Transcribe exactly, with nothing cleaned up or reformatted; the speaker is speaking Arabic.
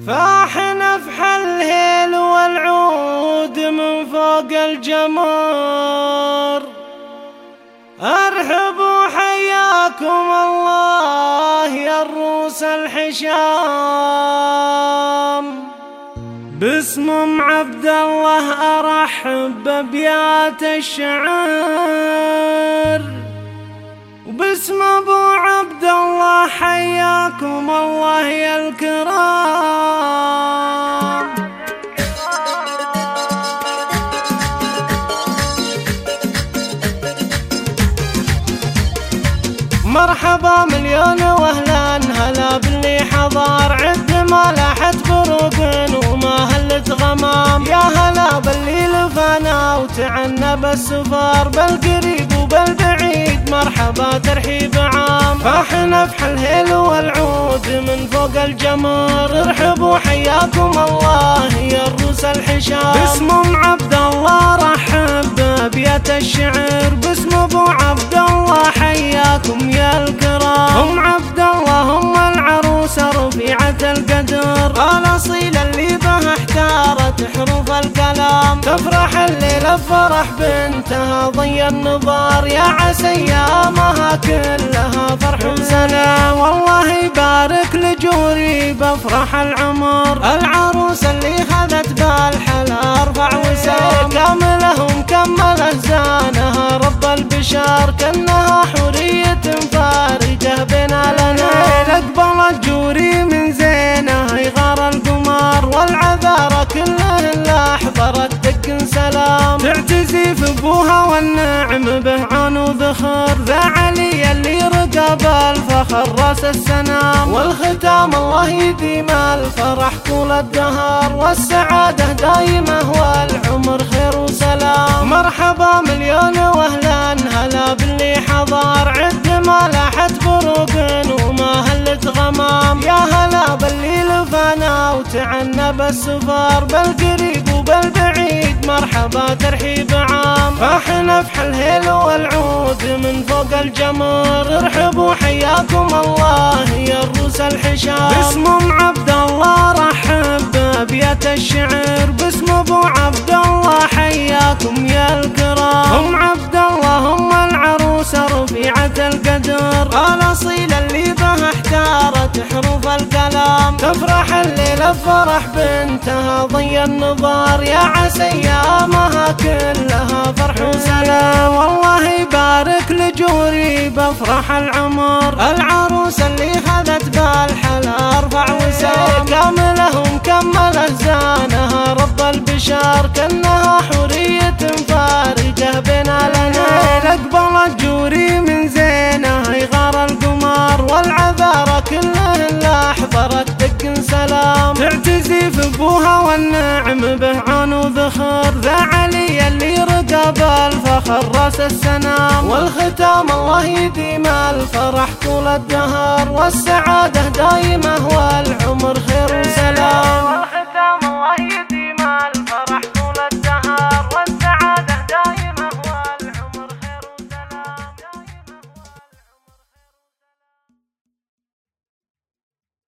فاح نفح الهيل والعود من فوق الجمر. ارحبوا حياكم الله يا الروس الحشام. باسم ام عبد الله ارحب بابيات الشعر، وباسم ابو عبد الله حياكم الله يا الكرام. مرحبا مليون واهلا هلا باللي حضر، عد ما لاحت بروق وما هلت غمام. يا هلا باللي لفانا وتعنى بالسفر، بالقريب وبالبعيد مرحبا ترحيب عام. فاح نفح الهيل والعود من فوق الجمر، ارحبوا حياكم الله يا الروس الحشام. باسم ام عبد الله رحب بابيات الشعر، باسم ابو عبد الله حياكم يا الكرام. ام عبد الله ام العروسة رفيعة القدر، الاصيلة اللي بها احتارت حروف الكلام. تفرح الليلة بفرح بنتها ضي النظار، يا عسى ايامها كلها فرح وسلام. والله يبارك لجوري بفرح العمر، العروسة اللي خذت بالحلا ارفع وسام. كامله ومكمله زانها رب البشار، كانها حورية فارجة بين الانام. اقبلت جوري من زينها يغار القمر، والعذارى كله اللي حضرت دق سلام. تعتزي في ابوها والنعم به عون وذخر، ذا علي اللي رقب الفخر راس السنام. والختام الله يديم الفرح طول الدهر، والسعادة دايمة والعمر خير وسلام. مرحبا مليون واهلا هلا باللي حضر، عد ما لاحت بروق وما هلت غمام. يا هلا باللي لفانا وتعنى بالسفر، بالقريب وبالبعيد مرحبا ترحيب عام. فاح نفح الهيل والعود من فوق الجمر، ارحبوا حياكم الله يا الروس الحشام. باسم ام عبد الله رحب بابيات الشعر، باسم ابو عبد الله حياكم يا الكرام. ام عبد الله ام العروسة رفيعة القدر، الاصيلة اللي بها احتارت حروف الكلام. تفرح الليلة بفرح بنتها ضي النظار، يا عسى ايامها كلها فرح وسلام. والله يبارك لجوري بفرح العمر، العروسة اللي خذت بالحلا ارفع وسام. كامله ومكمله زانها رب البشار، كانها حورية فارجة بين الانام. اقبلت جوري من زينها يغار القمر، والعذارى كله اللي حضرت دق سلام. تعتزي في ابوها والنعم به عون وذخر، ذا علي اللي رقب الفخر راس السنام. والختام الله يديم الفرح طول الدهر، والسعادة دايمة والعمر خير وسلام.